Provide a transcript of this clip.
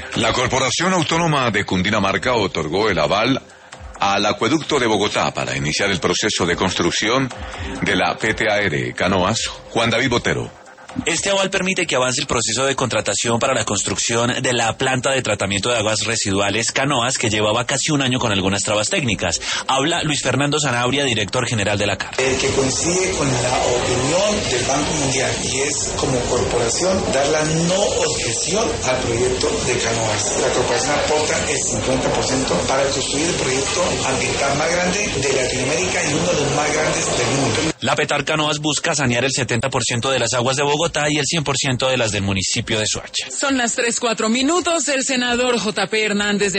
La Corporación Autónoma de Cundinamarca otorgó el aval al acueducto de Bogotá para iniciar el proceso de construcción de la PTAR Canoas. Juan David Botero. Este aval permite que avance el proceso de contratación para la construcción de la planta de tratamiento de aguas residuales Canoas, que llevaba casi un año con algunas trabas técnicas. Habla Luis Fernando Sanabria, director general de la CAR. Que coincide con la opinión del Banco Mundial, y es como corporación dar la no objeción al proyecto de Canoas. La corporación aporta el 50% para construir el proyecto ambiental más grande de Latinoamérica y uno de los más grandes del mundo. La PETAR Canoas busca sanear el 70% de las aguas de Bogotá y el 100% de las del municipio de Soacha. Son las 3:04. El senador J.P. Hernández